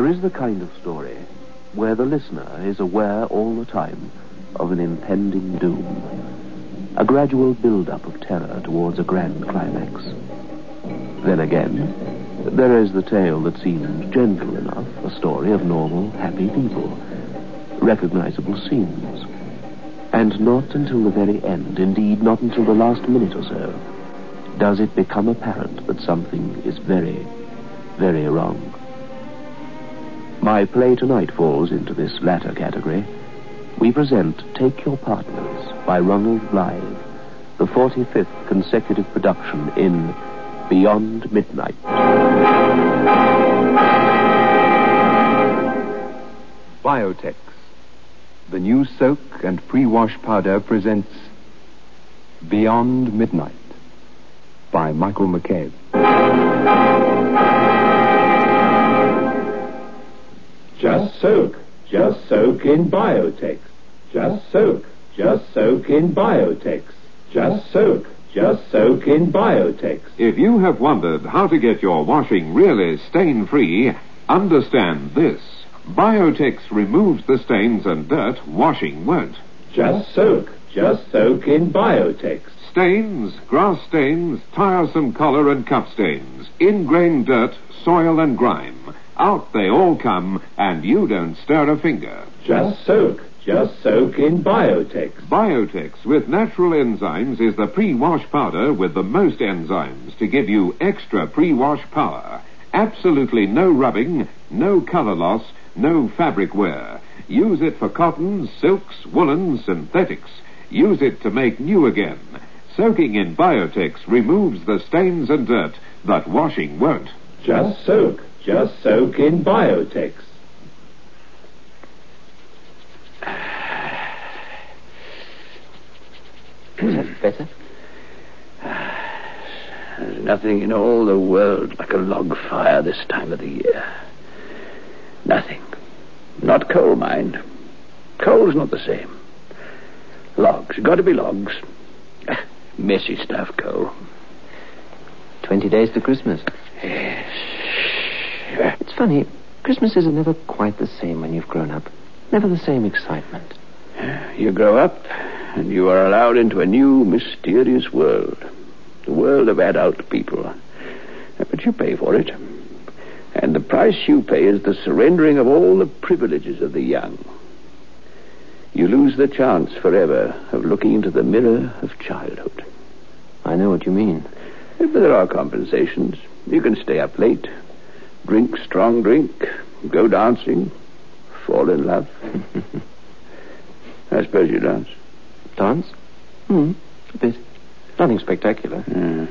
There is the kind of story where the listener is aware all the time of an impending doom, a gradual build-up of terror towards a grand climax. Then again, there is the tale that seems gentle enough, a story of normal, happy people, recognizable scenes. And not until the very end, indeed not until the last minute or so, does it become apparent that something is very, very wrong. My play tonight falls into this latter category. We present Take Your Partners by Ronald Blythe, the 45th consecutive production in Beyond Midnight. Biotex, the new soak and pre-wash powder, presents Beyond Midnight by Michael McCabe. Just soak in Biotex. Just soak in Biotex. Just soak in Biotex. If you have wondered how to get your washing really stain-free, understand this. Biotex removes the stains and dirt washing won't. Just soak in Biotex. Stains, grass stains, tiresome collar and cup stains, ingrained dirt, soil and grime. Out they all come, and you don't stir a finger. Just soak in Biotex. Biotex with natural enzymes is the pre-wash powder with the most enzymes to give you extra pre-wash power. Absolutely no rubbing, no color loss, no fabric wear. Use it for cottons, silks, woolens, synthetics. Use it to make new again. Soaking in Biotex removes the stains and dirt that washing won't. Just soak in Biotex. That's better. There's nothing in all the world like a log fire this time of the year. Nothing. Not coal, mind. Coal's not the same. Logs. Got to be logs. Messy stuff, coal. 20 days to Christmas. Yes. It's funny. Christmases are never quite the same when you've grown up. Never the same excitement. You grow up, and you are allowed into a new, mysterious world. The world of adult people. But you pay for it. And the price you pay is the surrendering of all the privileges of the young. You lose the chance forever of looking into the mirror of childhood. I know what you mean. But there are compensations. You can stay up late, drink strong drink, go dancing, fall in love. I suppose you dance. Dance? A bit. Nothing spectacular.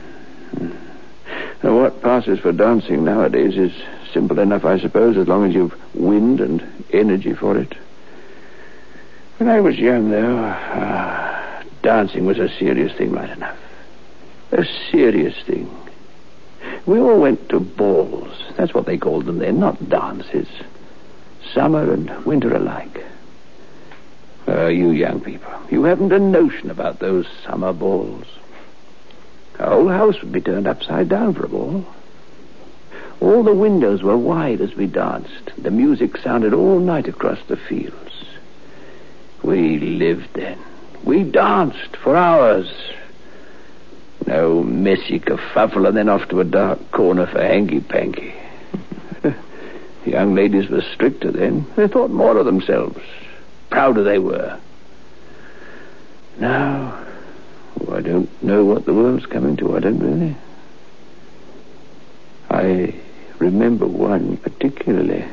Now, what passes for dancing nowadays is simple enough, I suppose, as long as you've wind and energy for it. When I was young, though, dancing was a serious thing right enough. A serious thing. We all went to balls. That's what they called them then, not dances. Summer and winter alike. You young people, you haven't a notion about those summer balls. A whole house would be turned upside down for a ball. All the windows were wide as we danced. The music sounded all night across the fields. We lived then. We danced for hours. No messy kerfuffle and then off to a dark corner for hanky-panky. Young ladies were stricter then. They thought more of themselves. Prouder they were. Now, I don't know what the world's coming to. I don't really. I remember one particularly.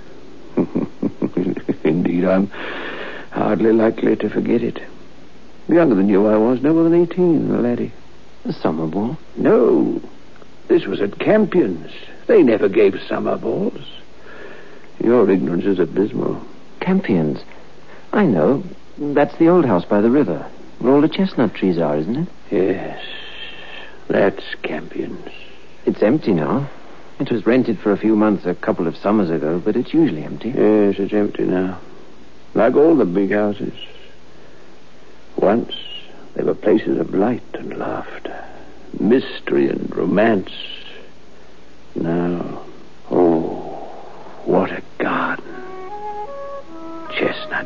Indeed, I'm hardly likely to forget it. Younger than you I was, no more than 18, the laddie. The summer ball? No. This was at Campion's. They never gave summer balls. Your ignorance is abysmal. Campion's? I know. That's the old house by the river, where all the chestnut trees are, isn't it? Yes. That's Campion's. It's empty now. It was rented for a few months a couple of summers ago, but it's usually empty. Yes, it's empty now. Like all the big houses. Once, they were places of light and laughter, mystery and romance. Now, oh, what a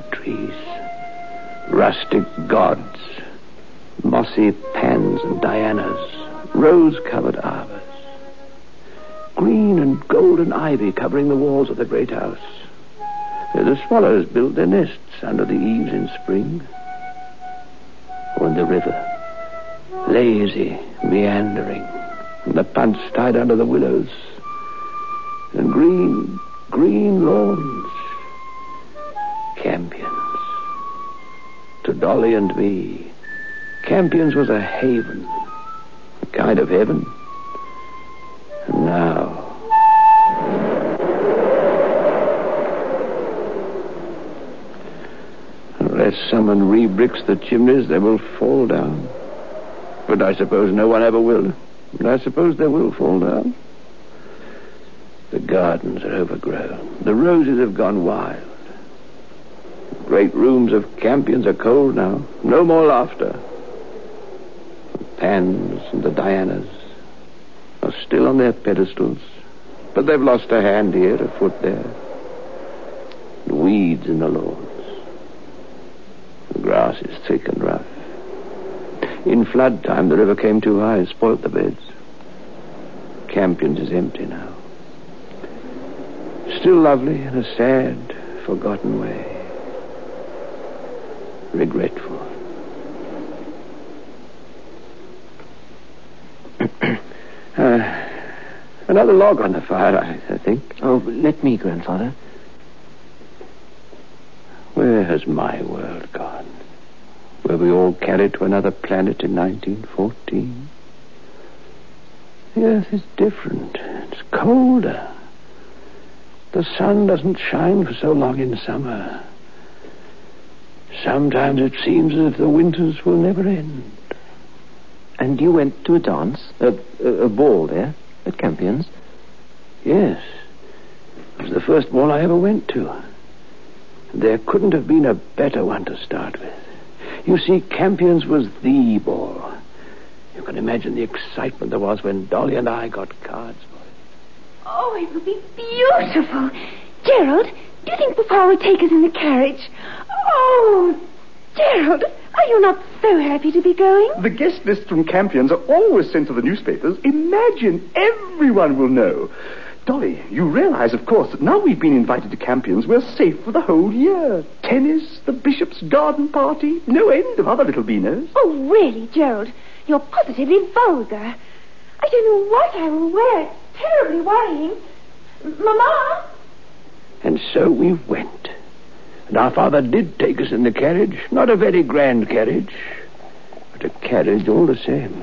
trees, rustic gods, mossy Pans and Dianas, rose-covered arbors, green and golden ivy covering the walls of the great house. There the swallows built their nests under the eaves in spring. Or in the river, lazy, meandering, and the punts tied under the willows, and green lawns, Campions. To Dolly and me, Campions was a haven, a kind of heaven. And now... unless someone re-bricks the chimneys, they will fall down. But I suppose no one ever will. And I suppose they will fall down. The gardens are overgrown. The roses have gone wild. The great rooms of Campions are cold now. No more laughter. The Pans and the Dianas are still on their pedestals, but they've lost a hand here, a foot there. The weeds in the lawns. The grass is thick and rough. In flood time, the river came too high and spoilt the beds. Campions is empty now. Still lovely in a sad, forgotten way. Regretful. Another log on the fire, I think. Oh, let me, Grandfather. Where has my world gone? Were we all carried to another planet in 1914? The Earth is different. It's colder. The sun doesn't shine for so long in summer. Sometimes it seems as if the winters will never end. And you went to a dance, a ball there, at Campions? Yes. It was the first ball I ever went to. There couldn't have been a better one to start with. You see, Campions was the ball. You can imagine the excitement there was when Dolly and I got cards for it. Oh, it will be beautiful. Gerald, do you think Papa will take us in the carriage? Oh, Gerald, are you not so happy to be going? The guest lists from Campions are always sent to the newspapers. Imagine, everyone will know. Dolly, you realize, of course, that now we've been invited to Campions, we're safe for the whole year. Tennis, the bishop's garden party, no end of other little beaners. Oh, really, Gerald? You're positively vulgar. I don't know what I will wear. It's terribly worrying. Mama? And so we went. And our father did take us in the carriage. Not a very grand carriage, but a carriage all the same.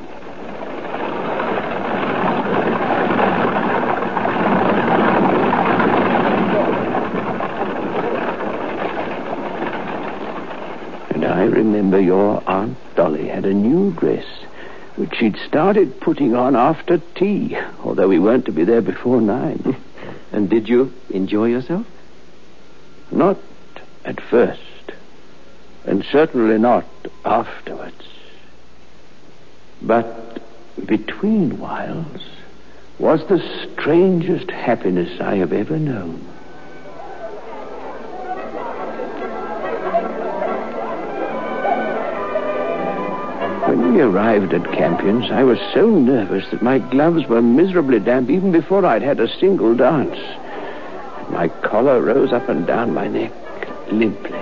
And I remember your Aunt Dolly had a new dress, which she'd started putting on after tea, although we weren't to be there before 9. And did you enjoy yourself? Not at first, and certainly not afterwards. But between whiles was the strangest happiness I have ever known. When we arrived at Campions, I was so nervous that my gloves were miserably damp even before I'd had a single dance. My collar rose up and down my neck limply.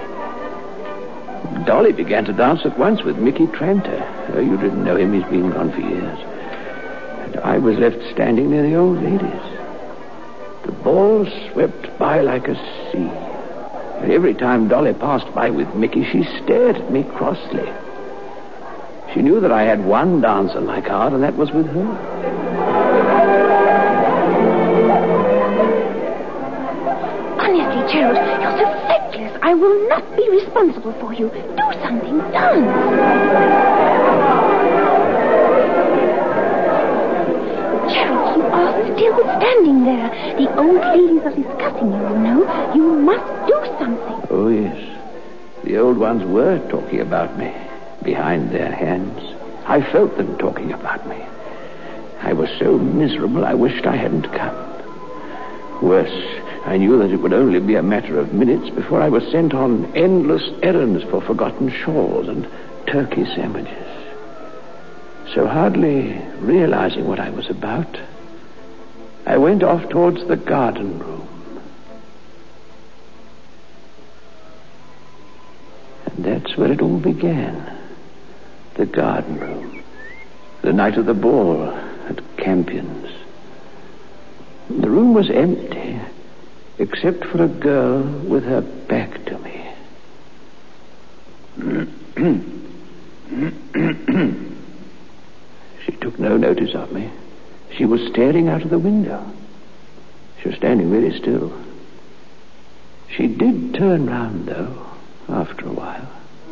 Dolly began to dance at once with Mickey Tranter. Oh, you didn't know him, he's been gone for years. And I was left standing near the old ladies. The ball swept by like a sea. And every time Dolly passed by with Mickey, she stared at me crossly. She knew that I had one dance on my card, and that was with her. Honestly, Gerald, you're so feckless. I will not be responsible for you. Do something. Dance. Gerald, you are still standing there. The old ladies are discussing you know. You must do something. Oh, yes. The old ones were talking about me. Behind their hands. I felt them talking about me. I was so miserable I wished I hadn't come. Worse, I knew that it would only be a matter of minutes before I was sent on endless errands for forgotten shawls and turkey sandwiches. So hardly realizing what I was about, I went off towards the garden room. And that's where it all began. The garden room. The night of the ball at Campion's. The room was empty, except for a girl with her back to me. She took no notice of me. She was staring out of the window. She was standing very still. She did turn round, though, after a while.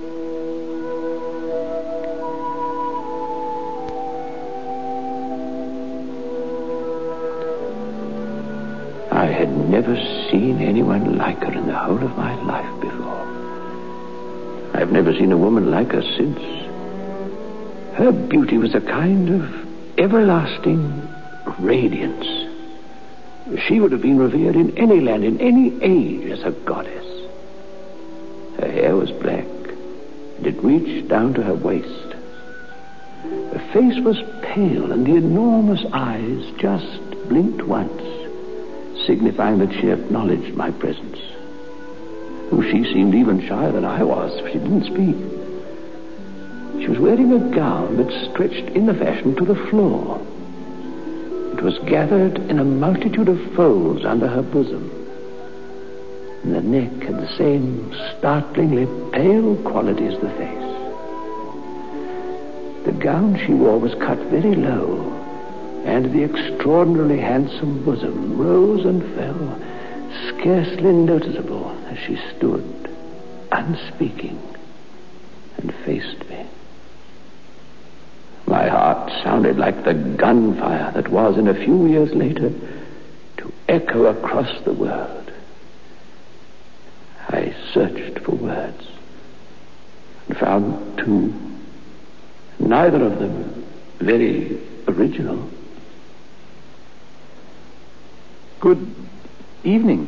I had never seen anyone like her in the whole of my life before. I've never seen a woman like her since. Her beauty was a kind of everlasting radiance. She would have been revered in any land, in any age, as a goddess. Her hair was black, and it reached down to her waist. Her face was pale, and the enormous eyes just blinked once, signifying that she acknowledged my presence. Oh, she seemed even shyer than I was. She didn't speak. She was wearing a gown that stretched in the fashion to the floor. It was gathered in a multitude of folds under her bosom. And the neck had the same startlingly pale quality as the face. The gown she wore was cut very low, and the extraordinarily handsome bosom rose and fell, scarcely noticeable, as she stood, unspeaking, and faced me. My heart sounded like the gunfire that was, in a few years later, to echo across the world. I searched for words, and found two, neither of them very original. Good evening.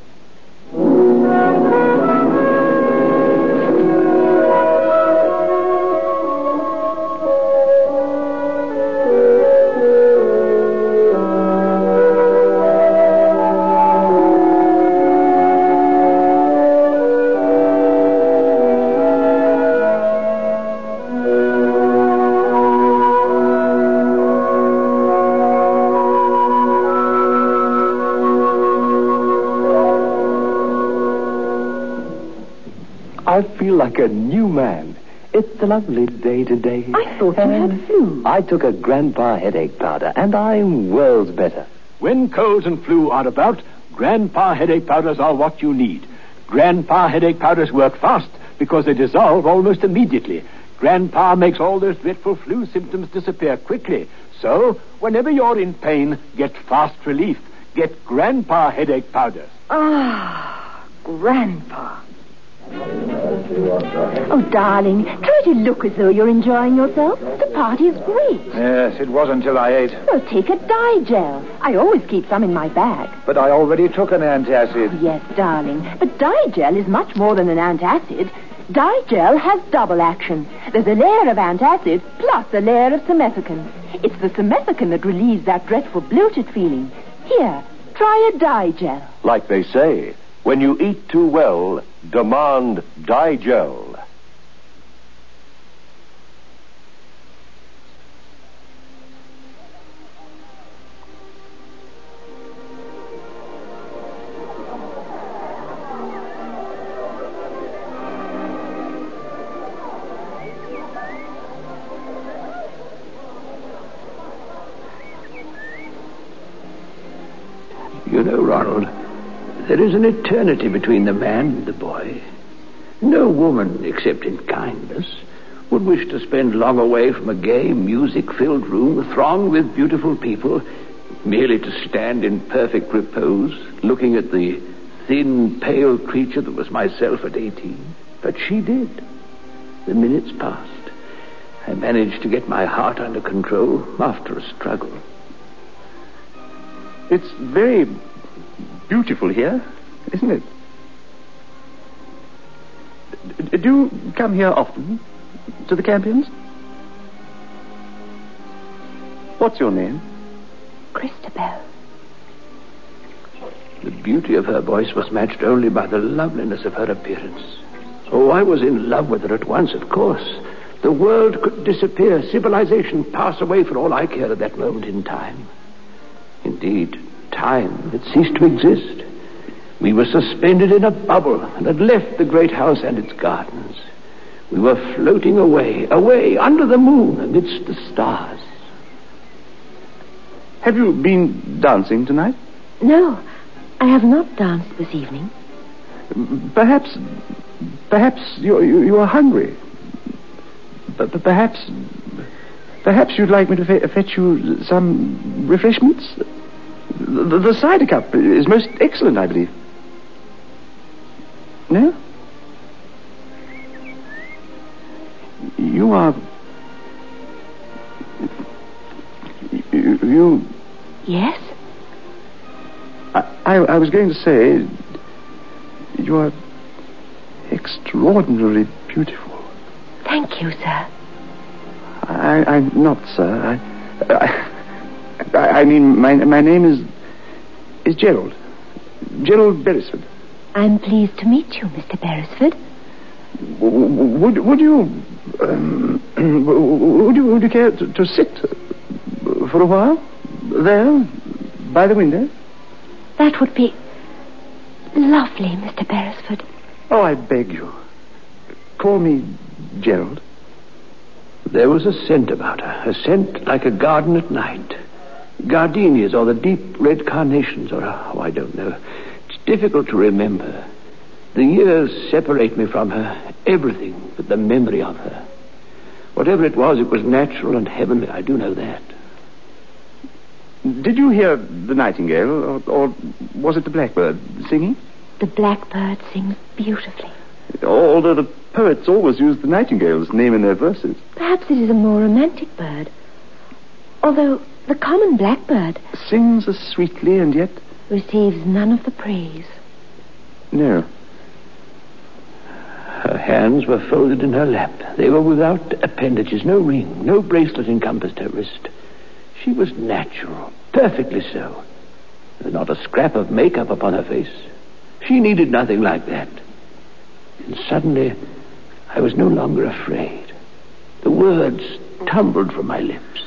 I feel like a new man. It's a lovely day today. I thought you had flu. I took a Grandpa headache powder, and I'm worlds better. When colds and flu are about, Grandpa headache powders are what you need. Grandpa headache powders work fast because they dissolve almost immediately. Grandpa makes all those dreadful flu symptoms disappear quickly. So, whenever you're in pain, get fast relief. Get Grandpa headache powders. Ah, Grandpa. Oh, darling, try to look as though you're enjoying yourself. The party is great. Yes, it was until I ate. Well, take a Digel. I always keep some in my bag. But I already took an antacid. Yes, darling, but Digel is much more than an antacid. Digel has double action. There's a layer of antacid plus a layer of simethicone. It's the simethicone that relieves that dreadful bloated feeling. Here, try a Digel. Like they say, when you eat too well, demand Digel. You know, Ronald, there is an eternity between the man and the boy. No woman, except in kindness, would wish to spend long away from a gay, music-filled room thronged with beautiful people, merely to stand in perfect repose, looking at the thin, pale creature that was myself at 18. But she did. The minutes passed. I managed to get my heart under control after a struggle. It's very beautiful here, isn't it? Do you come here often? To the Campions? What's your name? Christabel. The beauty of her voice was matched only by the loveliness of her appearance. Oh, I was in love with her at once, of course. The world could disappear, civilization pass away for all I cared at that moment in time. Indeed, time had ceased to exist. We were suspended in a bubble and had left the great house and its gardens. We were floating away under the moon amidst the stars. Have you been dancing tonight? No, I have not danced this evening. Perhaps you are hungry. Perhaps you'd like me to fetch you some refreshments? The cider cup is most excellent, I believe. No? You are... You... Yes? I was going to say... You are extraordinarily beautiful. Thank you, sir. I'm not, sir. I mean, my name is Gerald. Gerald Beresford. I'm pleased to meet you, Mr. Beresford. Would you care to sit for a while there by the window? That would be lovely, Mr. Beresford. Oh, I beg you. Call me Gerald. There was a scent about her, a scent like a garden at night. Gardenias or the deep red carnations or, I don't know. It's difficult to remember. The years separate me from her, everything but the memory of her. Whatever it was natural and heavenly, I do know that. Did you hear the nightingale, or was it the blackbird singing? The blackbird sings beautifully. Although the poets always use the nightingale's name in their verses. Perhaps it is a more romantic bird. Although the common blackbird... Sings as sweetly and yet... receives none of the praise. No. Her hands were folded in her lap. They were without appendages, no ring, no bracelet encompassed her wrist. She was natural, perfectly so. There was not a scrap of makeup upon her face. She needed nothing like that. And suddenly, I was no longer afraid. The words tumbled from my lips.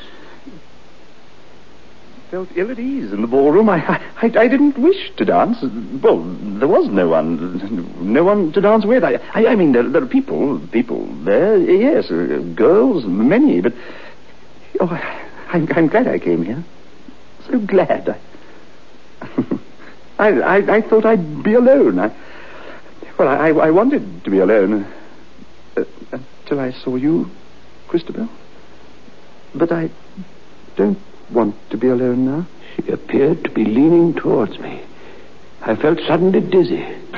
I felt ill at ease in the ballroom. I didn't wish to dance. Well, there was no one to dance with. I mean, there are people there, yes, girls, many, but... Oh, I'm glad I came here. So glad. I thought I'd be alone. I wanted to be alone until I saw you, Christabel. But I don't want to be alone now. She appeared to be leaning towards me. I felt suddenly dizzy.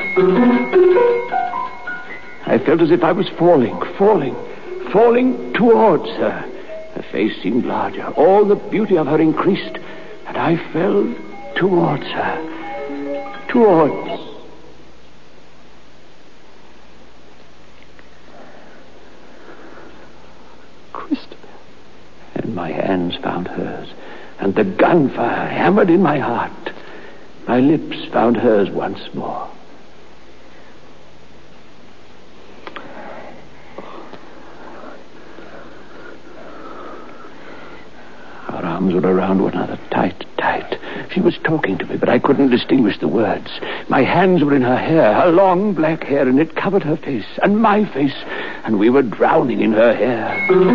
I felt as if I was falling towards her. Her face seemed larger. All the beauty of her increased, and I fell towards her. Towards... Christabel. And my hands found hers, and the gunfire hammered in my heart. My lips found hers once more. Our arms were around one another, tight. She was talking to me, but I couldn't distinguish the words. My hands were in her hair, her long black hair, and it covered her face and my face, and we were drowning in her hair.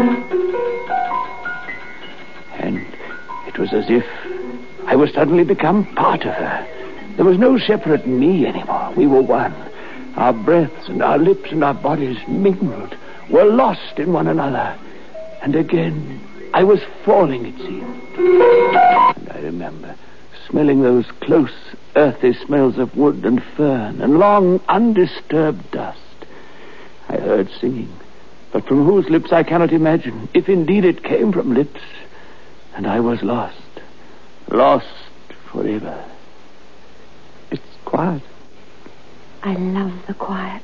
And it was as if I was suddenly become part of her. There was no separate me anymore. We were one. Our breaths and our lips and our bodies mingled, were lost in one another. And again, I was falling, it seemed. And I remember smelling those close, earthy smells of wood and fern and long, undisturbed dust. I heard singing, but from whose lips I cannot imagine, if indeed it came from lips. And I was lost forever. quiet. I love the quiet.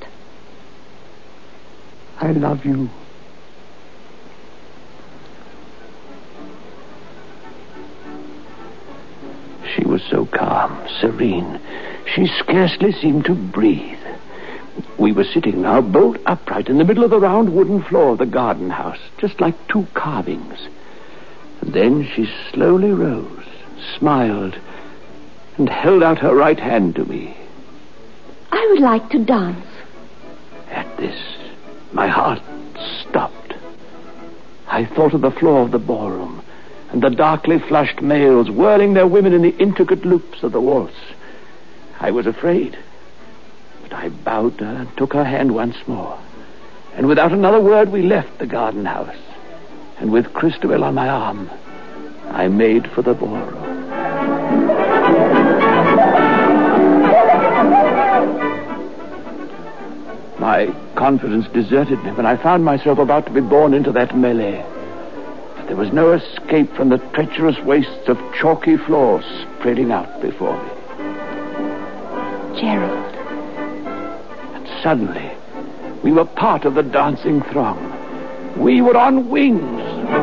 I love you. She was so calm, serene. She scarcely seemed to breathe. We were sitting now bolt upright in the middle of the round wooden floor of the garden house, just like two carvings. And then she slowly rose, smiled, and held out her right hand to me. I would like to dance. At this, my heart stopped. I thought of the floor of the ballroom and the darkly flushed males whirling their women in the intricate loops of the waltz. I was afraid, but I bowed to her and took her hand once more. And without another word, we left the garden house. And with Christabel on my arm, I made for the ballroom. My confidence deserted me when I found myself about to be borne into that melee. There was no escape from the treacherous wastes of chalky floor spreading out before me. Gerald. And suddenly, we were part of the dancing throng. We were on wings.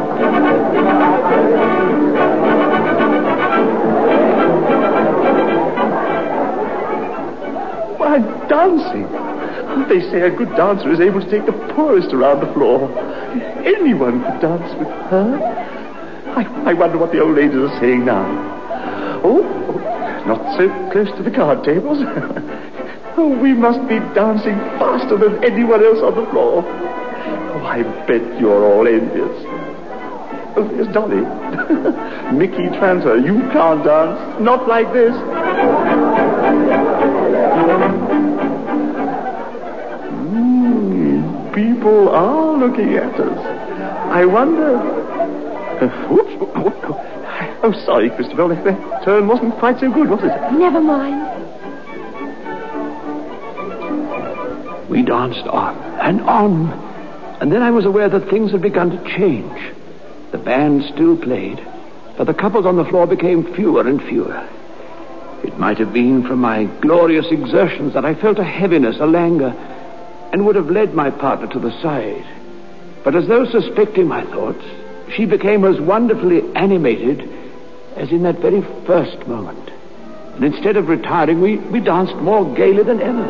Why, dancing. They say a good dancer is able to take the poorest around the floor. Anyone could dance with her. I wonder what the old ladies are saying now. Oh, not so close to the card tables. Oh, we must be dancing faster than anyone else on the floor. Oh, I bet you're all envious. Oh, there's Dolly. Mickey Tranter, you can't dance. Not like this. People are looking at us. I wonder... Whoops. Oh, sorry, Christabel. That turn wasn't quite so good, was it? Never mind. We danced on and on. And then I was aware that things had begun to change. The band still played, but the couples on the floor became fewer and fewer. It might have been from my glorious exertions that I felt a heaviness, a languor, and would have led my partner to the side. But as though suspecting my thoughts, she became as wonderfully animated as in that very first moment. And instead of retiring, we danced more gaily than ever.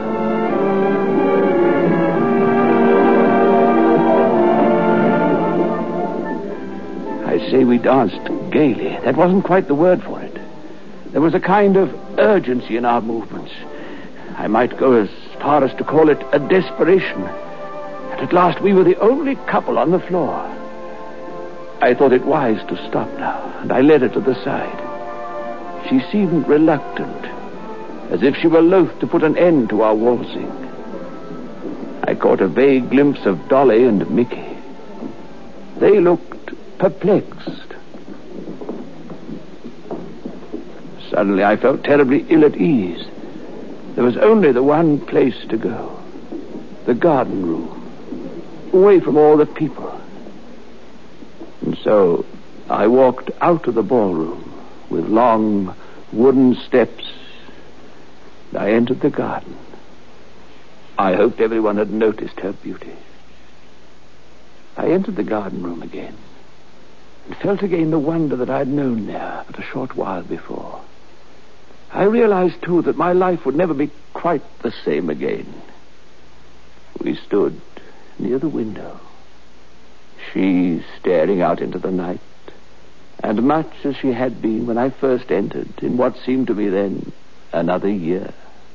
I say we danced gaily. That wasn't quite the word for it. There was a kind of urgency in our movements. I might go as far as to call it a desperation. And at last we were the only couple on the floor. I thought it wise to stop now, and I led her to the side. She seemed reluctant, as if she were loath to put an end to our waltzing. I caught a vague glimpse of Dolly and Mickey. They looked perplexed. Suddenly I felt terribly ill at ease. There was only the one place to go. The garden room. Away from all the people. And so I walked out of the ballroom with long wooden steps. I entered the garden. I hoped everyone had noticed her beauty. I entered the garden room again and felt again the wonder that I had known there but a short while before. I realized, too, that my life would never be quite the same again. We stood near the window, she staring out into the night, and much as she had been when I first entered in what seemed to me then another year.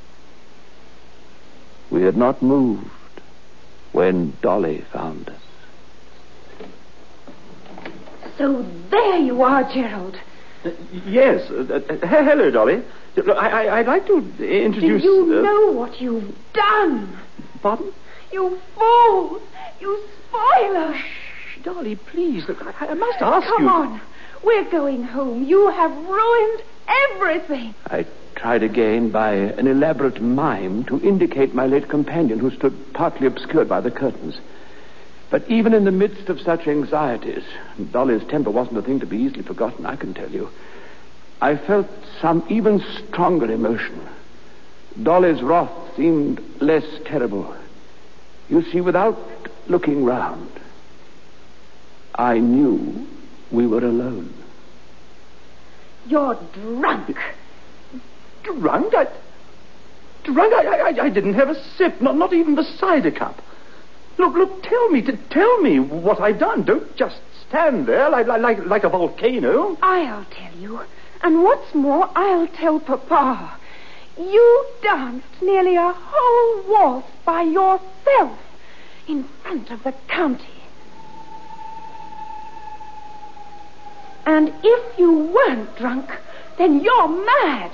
We had not moved when Dolly found us. So there you are, Gerald. Yes. Hello, Dolly. I'd like to introduce... Do you know what you've done? Pardon? You fool! You spoiler! Shh, Dolly, please. Look, I must ask you... Come on. We're going home. You have ruined everything. I tried again by an elaborate mime to indicate my late companion, who stood partly obscured by the curtains. But even in the midst of such anxieties, Dolly's temper wasn't a thing to be easily forgotten, I can tell you, I felt some even stronger emotion. Dolly's wrath seemed less terrible. You see, without looking round, I knew we were alone. You're drunk. Drunk? I didn't have a sip, not even the cider cup. Look, tell me what I've done. Don't just stand there like a volcano. I'll tell you. And what's more, I'll tell Papa. You danced nearly a whole waltz by yourself in front of the county. And if you weren't drunk, then you're mad.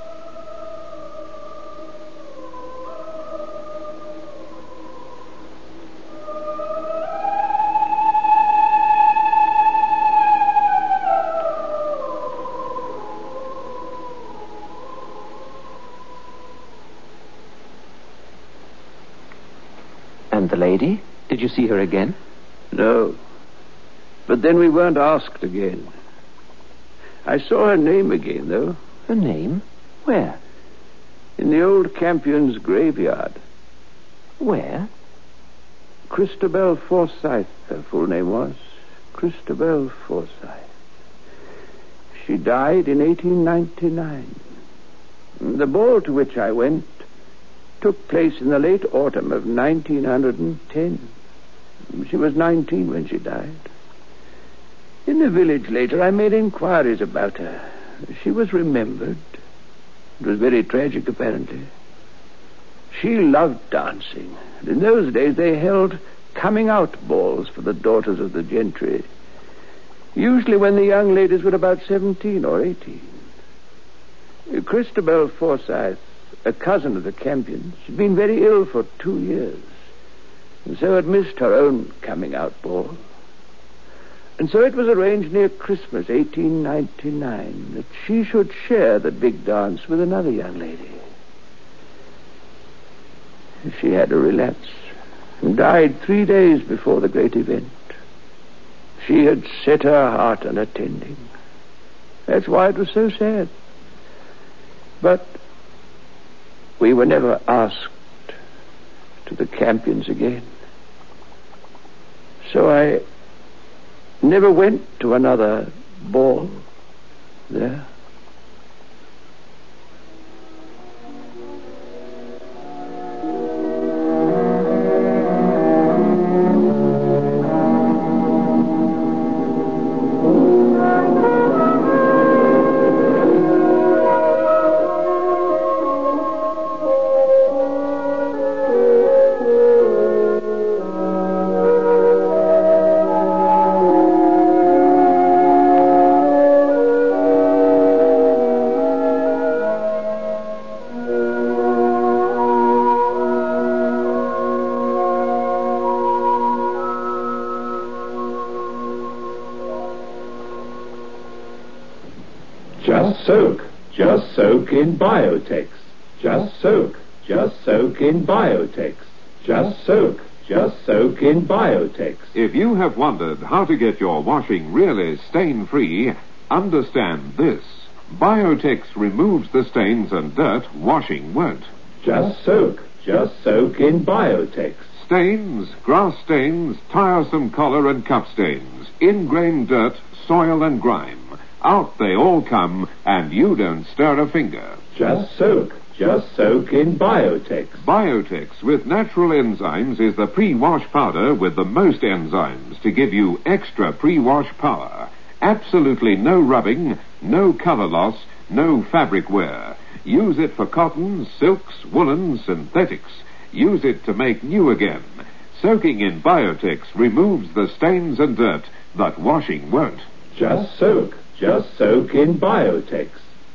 And the lady? Did you see her again? No. But then we weren't asked again. I saw her name again, though. Her name? Where? In the old Campion's graveyard. Where? Christabel Forsyth, her full name was. Christabel Forsyth. She died in 1899. The ball to which I went took place in the late autumn of 1910. She was 19 when she died. In the village later, I made inquiries about her. She was remembered. It was very tragic, apparently. She loved dancing. And in those days, they held coming-out balls for the daughters of the gentry, usually when the young ladies were about 17 or 18. Christabel Forsyth, a cousin of the Campions, had been very ill for 2 years, and so had missed her own coming-out ball. And so it was arranged near Christmas, 1899, that she should share the big dance with another young lady. She had a relapse and died 3 days before the great event. She had set her heart on attending. That's why it was so sad. But we were never asked to the Campions again. So I never went to another ball there. Just soak in Biotex. Just soak in Biotex. Just soak in Biotex. If you have wondered how to get your washing really stain-free, understand this. Biotex removes the stains and dirt washing won't. Just soak in Biotex. Stains, grass stains, tiresome collar and cup stains, ingrained dirt, soil and grime. Out they all come, and you don't stir a finger. Just soak in Biotex. Biotex with natural enzymes is the pre-wash powder with the most enzymes to give you extra pre-wash power. Absolutely no rubbing, no color loss, no fabric wear. Use it for cottons, silks, woolens, synthetics. Use it to make new again. Soaking in Biotex removes the stains and dirt that washing won't. Just soak in Biotex.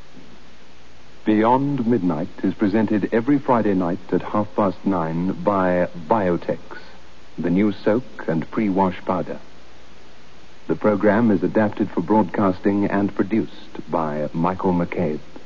Beyond Midnight is presented every Friday night at 9:30 by Biotex, the new soak and pre-wash powder. The program is adapted for broadcasting and produced by Michael McCabe.